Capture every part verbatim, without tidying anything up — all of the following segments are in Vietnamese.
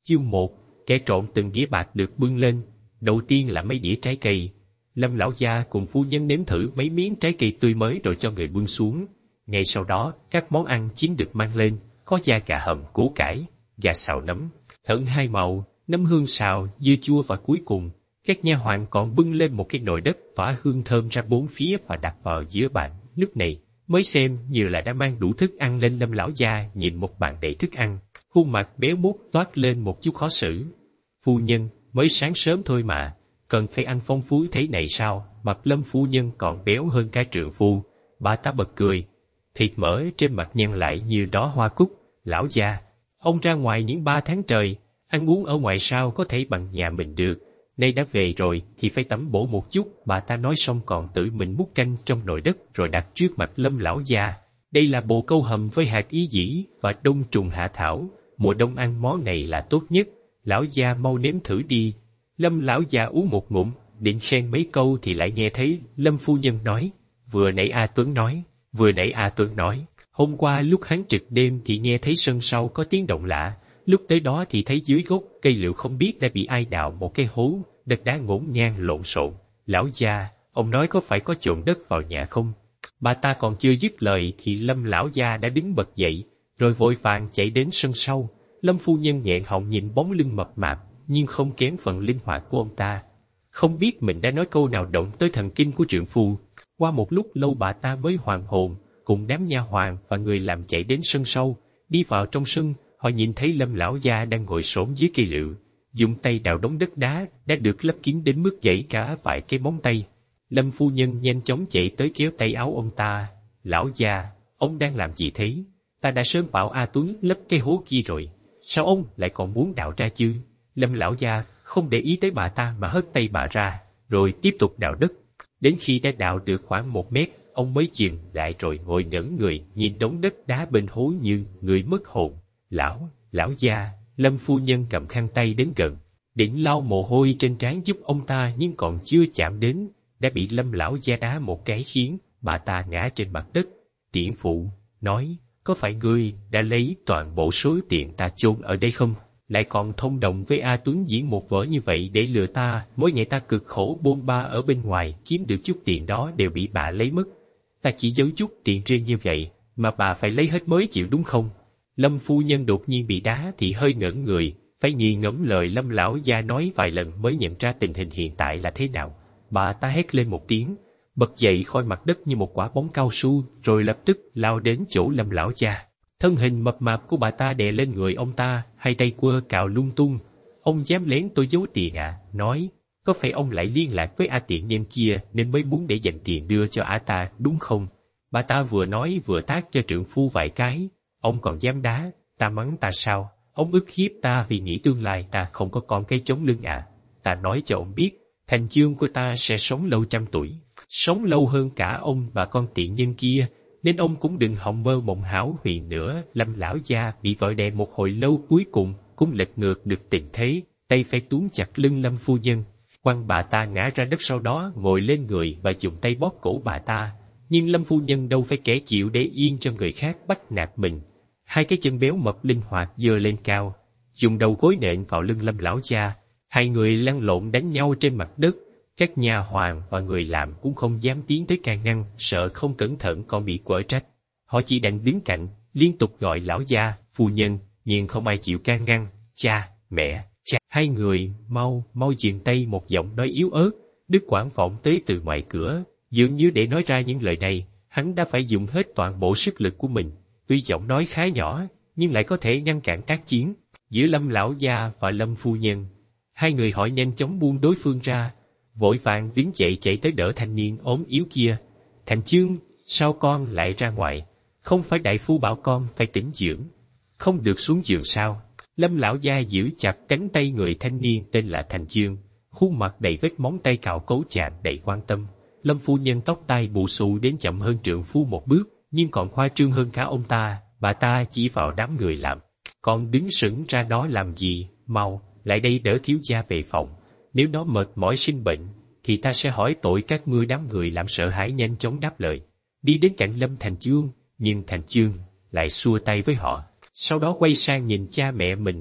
Chương một, kẻ trộm từng đĩa bạc được bưng lên. Đầu tiên là mấy đĩa trái cây. Lâm lão gia cùng phu nhân nếm thử mấy miếng trái cây tươi mới rồi cho người bưng xuống. Ngay sau đó, các món ăn chiến được mang lên, có da gà hầm, củ cải, gà xào nấm, hởn hai màu, nấm hương xào, dưa chua và cuối cùng, các nha hoàn còn bưng lên một cái nồi đất tỏa hương thơm ra bốn phía và đặt vào giữa bàn. Lúc này, mới xem như là đã mang đủ thức ăn lên. Lâm lão gia nhìn một bàn đầy thức ăn, khuôn mặt béo mút toát lên một chút khó xử. Phu nhân, mới sáng sớm thôi mà, cần phải ăn phong phú thế này sao? Mặt Lâm phu nhân còn béo hơn cả trượng phu. Bà ta bật cười, thịt mỡ trên mặt nhăn lại như đóa hoa cúc. Lão gia, ông ra ngoài những ba tháng trời, ăn uống ở ngoài sao có thể bằng nhà mình được. Nay đã về rồi thì phải tẩm bổ một chút. Bà ta nói xong còn tự mình múc canh trong nồi đất rồi đặt trước mặt Lâm lão gia. Đây là bồ câu hầm với hạt ý dĩ và đông trùng hạ thảo. Mùa đông ăn món này là tốt nhất. Lão gia mau nếm thử đi. Lâm lão gia uống một ngụm, định khen mấy câu thì lại nghe thấy Lâm phu nhân nói, vừa nãy A Tuấn nói, vừa nãy A Tuấn nói, hôm qua lúc hắn trực đêm thì nghe thấy sân sau có tiếng động lạ, lúc tới đó thì thấy dưới gốc cây liệu không biết đã bị ai đào một cái hố, đất đá ngổn ngang lộn xộn. Lão gia, ông nói có phải có trộm đất vào nhà không? Bà ta còn chưa dứt lời thì Lâm lão gia đã đứng bật dậy, rồi vội vàng chạy đến sân sau. Lâm phu nhân nghẹn họng nhìn bóng lưng mập mạp, nhưng không kém phần linh hoạt của ông ta. Không biết mình đã nói câu nào động tới thần kinh của trượng phu. Qua một lúc lâu bà ta mới hoàn hồn, cùng đám nha hoàn và người làm chạy đến sân sau. Đi vào trong sân, họ nhìn thấy Lâm lão gia đang ngồi xổm dưới cây lựu, dùng tay đào đống đất đá đã được lấp kín đến mức gãy cả vài cái móng tay. Lâm phu nhân nhanh chóng chạy tới kéo tay áo ông ta. Lão gia, ông đang làm gì thế? Ta đã sớm bảo A Tuấn lấp cái hố kia rồi. Sao ông lại còn muốn đào ra chứ? Lâm lão gia không để ý tới bà ta mà hất tay bà ra, rồi tiếp tục đào đất. Đến khi đã đào được khoảng một mét, ông mới dừng lại rồi ngồi ngẩn người nhìn đống đất đá bên hố như người mất hồn. Lão, lão gia, Lâm phu nhân cầm khăn tay đến gần, định lau mồ hôi trên trán giúp ông ta nhưng còn chưa chạm đến, đã bị Lâm lão gia đá một cái khiến bà ta ngã trên mặt đất. Tiễn phụ nói, có phải ngươi đã lấy toàn bộ số tiền ta chôn ở đây không? Lại còn thông đồng với A Tuấn diễn một vở như vậy để lừa ta. Mỗi ngày ta cực khổ bôn ba ở bên ngoài, kiếm được chút tiền đó đều bị bà lấy mất. Ta chỉ giấu chút tiền riêng như vậy, mà bà phải lấy hết mới chịu đúng không? Lâm phu nhân đột nhiên bị đá thì hơi ngẩn người, phải nghiền ngẫm lời Lâm lão gia nói vài lần mới nhận ra tình hình hiện tại là thế nào. Bà ta hét lên một tiếng, bật dậy khỏi mặt đất như một quả bóng cao su, rồi lập tức lao đến chỗ Lâm lão gia. Thân hình mập mạp của bà ta đè lên người ông ta, hai tay quơ cạo lung tung. Ông dám lén tôi giấu tiền à? Nói, có phải ông lại liên lạc với A tiện nhân kia nên mới muốn để dành tiền đưa cho A ta, đúng không? Bà ta vừa nói vừa tát cho trượng phu vài cái. Ông còn dám đá, ta mắng ta sao? Ông ức hiếp ta vì nghĩ tương lai ta không có con cái chống lưng à? Ta nói cho ông biết, Thành Chương của ta sẽ sống lâu trăm tuổi, sống lâu hơn cả ông và con tiện nhân kia, nên ông cũng đừng hòng mơ mộng hão huyền nữa. Lâm lão gia bị vợ đè một hồi lâu cuối cùng cũng lật ngược được tình thế, tay phải túm chặt lưng Lâm phu nhân, quăng bà ta ngã ra đất, sau đó ngồi lên người và dùng tay bóp cổ bà ta. Nhưng Lâm phu nhân đâu phải kẻ chịu để yên cho người khác bắt nạt mình. Hai cái chân béo mập linh hoạt giơ lên cao, dùng đầu gối nện vào lưng Lâm lão gia. Hai người lăn lộn đánh nhau trên mặt đất. Các nhà hoàn và người làm cũng không dám tiến tới can ngăn, sợ không cẩn thận còn bị quở trách. Họ chỉ đành đứng cạnh, liên tục gọi lão gia, phu nhân, nhưng không ai chịu can ngăn. Cha, mẹ, cha. Hai người mau, mau dừng tay. Một giọng nói yếu ớt, đứt quãng vọng tới từ ngoài cửa. Dường như để nói ra những lời này, hắn đã phải dùng hết toàn bộ sức lực của mình. Tuy giọng nói khá nhỏ, nhưng lại có thể ngăn cản tác chiến giữa Lâm lão gia và Lâm phu nhân. Hai người họ nhanh chóng buông đối phương ra, vội vàng đứng dậy chạy tới đỡ thanh niên ốm yếu kia. Thành Chương, sao con lại ra ngoài? Không phải đại phu bảo con phải tĩnh dưỡng, không được xuống giường sao? Lâm lão gia giữ chặt cánh tay người thanh niên tên là Thành Chương, khuôn mặt đầy vết móng tay cào cấu chạm đầy quan tâm. Lâm phu nhân tóc tai bù xù đến chậm hơn trượng phu một bước, nhưng còn khoa trương hơn cả ông ta. Bà ta chỉ vào đám người làm, còn đứng sững ra đó làm gì? Mau, lại đây đỡ thiếu gia về phòng. Nếu nó mệt mỏi sinh bệnh, thì ta sẽ hỏi tội các ngươi. Đám người làm sợ hãi nhanh chóng đáp lời, đi đến cạnh Lâm Thành Chương, nhưng Thành Chương lại xua tay với họ. Sau đó quay sang nhìn cha mẹ mình.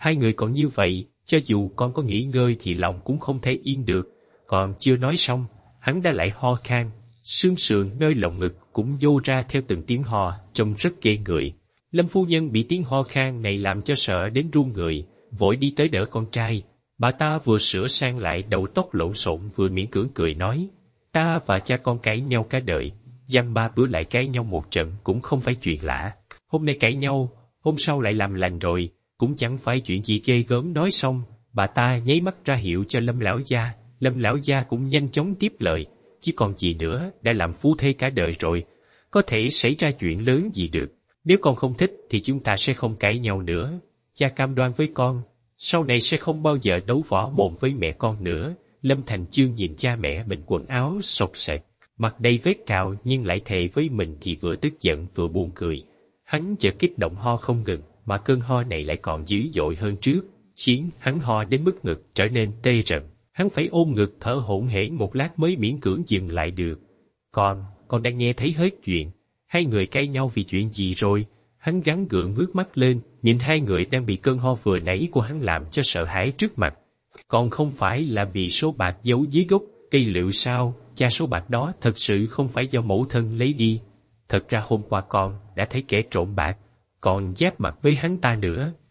Hai người còn như vậy, cho dù con có nghỉ ngơi thì lòng cũng không thể yên được. Còn chưa nói xong, hắn đã lại ho khan, xương sườn nơi lồng ngực cũng nhô ra theo từng tiếng ho, trông rất ghê người. Lâm phu nhân bị tiếng ho khan này làm cho sợ đến run người, vội đi tới đỡ con trai. Bà ta vừa sửa sang lại đầu tóc lộn xộn vừa miễn cưỡng cười nói, ta và cha con cãi nhau cả đời, dăm ba bữa lại cãi nhau một trận cũng không phải chuyện lạ. Hôm nay cãi nhau, hôm sau lại làm lành rồi, cũng chẳng phải chuyện gì ghê gớm. Nói xong, bà ta nháy mắt ra hiệu cho Lâm lão gia. Lâm lão gia cũng nhanh chóng tiếp lời, chứ còn gì nữa, đã làm phu thê cả đời rồi, có thể xảy ra chuyện lớn gì được. Nếu con không thích thì chúng ta sẽ không cãi nhau nữa. Cha cam đoan với con, sau này sẽ không bao giờ đấu võ mồm với mẹ con nữa. Lâm Thành Chương nhìn cha mẹ mình quần áo xộc xệch, mặt đầy vết cào nhưng lại thề với mình thì vừa tức giận vừa buồn cười. Hắn chợt kích động ho không ngừng, mà cơn ho này lại còn dữ dội hơn trước, khiến hắn ho đến mức ngực trở nên tê rần. Hắn phải ôm ngực thở hổn hển một lát mới miễn cưỡng dừng lại được. Con, con đang nghe thấy hết chuyện. Hai người cãi nhau vì chuyện gì rồi? Hắn gắng gượng ngước mắt lên, nhìn hai người đang bị cơn ho vừa nãy của hắn làm cho sợ hãi trước mặt. Còn không phải là vì số bạc giấu dưới gốc cây lựu sao? Cha, số bạc đó thật sự không phải do mẫu thân lấy đi. Thật ra hôm qua con đã thấy kẻ trộm bạc, còn giáp mặt với hắn ta nữa.